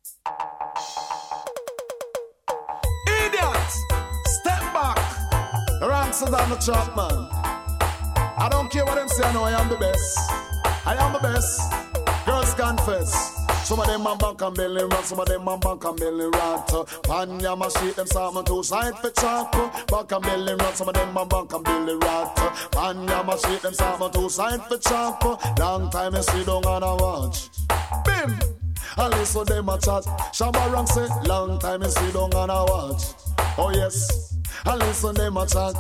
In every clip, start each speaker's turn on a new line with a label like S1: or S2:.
S1: Idiots! Step back! Ransom down the chop, man. I don't care what them say, I know I am the best. I am the best. Girls confess. Some of them a bank and belly rat, some of them a bank and belly rat. Panya ma sheet them salmon two side for chop. Bank and belly rat, some of them a bank and belly rat. Panya ma sheet them salmon two side for chop. Long time you sit down and a watch. Bim! And listen them a chat. Shabba Rank say, long time you sit down and a watch. Oh yes, and listen them a chat.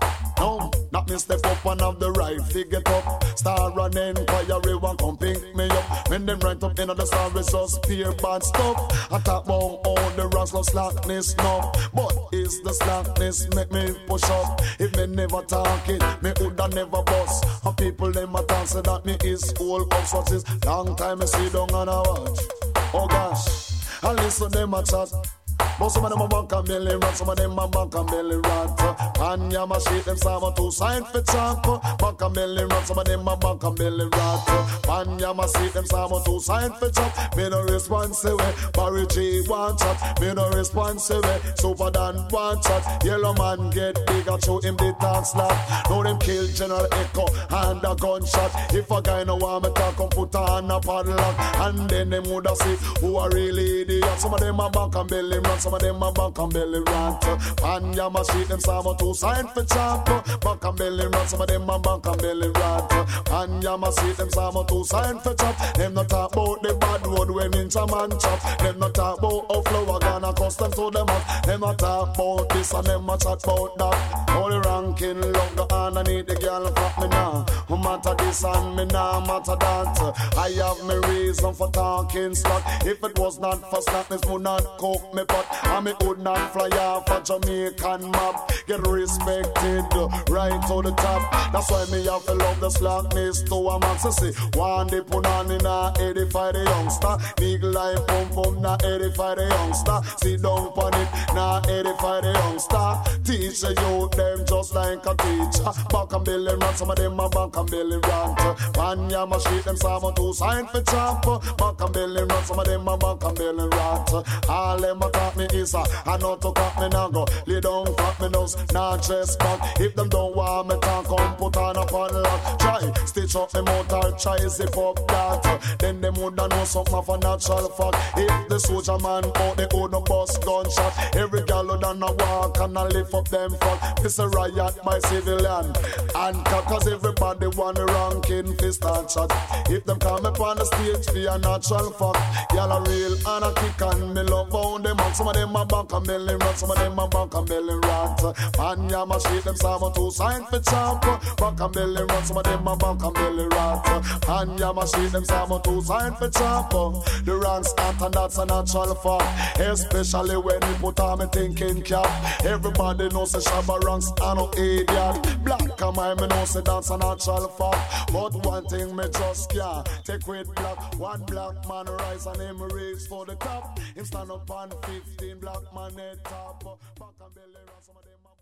S1: No, not me step up and have the right to get up. Star running, fire one come pick me up. When them right up in the star results, peer bad stuff. I talk about all the rocks of slackness now. But is the slackness make me push up? If me never talk it, me woulda never bust. And people them a talk say that me is all up. So it's long time I sit down and I watch. Oh gosh, and listen them a chat. But some of them a bank a belly rat, some of them a bank a belly rat. Panya ma sheet them salmon two side for chop. Bank a belly rat, some of them a bank a belly rat. Panya ma sheet them salmon two side for chop. Me no response away, Barry G one chat. Me no response away, Super Dan one chat. Yellow man get bigger, show him the talk slap. Now them kill General Echo and a gunshot. If a guy no want me talk, come put on a padlock. And then them woulda see who are really idiots. Some of them a bank a belly rat. Some of them a bank and belly rat. Panya ma sheet them salmon two side for chop. Bank and belly rat. Some of them a bank and belly rat. Panya ma sheet them salmon two side for chop. Them not talk about the bad road when ninja man chop. Them not talk about how flower gonna custom to them up. Them not talk about this and them a chat about that. All the ranking love go on and need the girl fuck me now. Who matter this and me now matter that. I have me reason for talking slack. If it was not for slackness, would not cook me pot. And me would not fly off a Jamaican map. Get respected right to the top. That's why me have to love the slackness to a man. So say, one day put on in a edify the youngster. Big life pum pum na edify the youngster. Sit down on it, na edify the youngster. Teach the youth them just like a teacher. Back and belly rat, some of them a back and belly rat. Panya ma sheet them salmon two side for chop. Back and belly rat, some of them a back and belly rat. All them a talk me is I know to cut me now go. Lay down cut me nose, not chest back. If them don't want me talk, come put on a padlock. Try stitch up the motor, try zip up that. Then them woulda know something of a natural fact. If the soldier man out the old no bus gunshot. Every gal who done a walk and a lift up them fuck. It's a riot by civilian. And cause everybody want the ranking fist start shot. If them come up on the stage be a natural fact. Y'all a real and a kick and me love how them out. Some of them a bank and belly rat, some of them a bank and belly rat. Panya ma sheet them salmon two side for chop. Bank and belly rat, some of them a bank and belly rat. Panya ma sheet them salmon two side for chop. The ranks hot and that's a natural fact. Especially when we put on me thinking cap. Everybody knows the Shabba Ranks are no idiot. Black and my me know say that's a natural fact. But one thing me just can't take with black. One black man rise and him reach for the top. Him stand up on 15 black man head top. Back and belly rat, some of them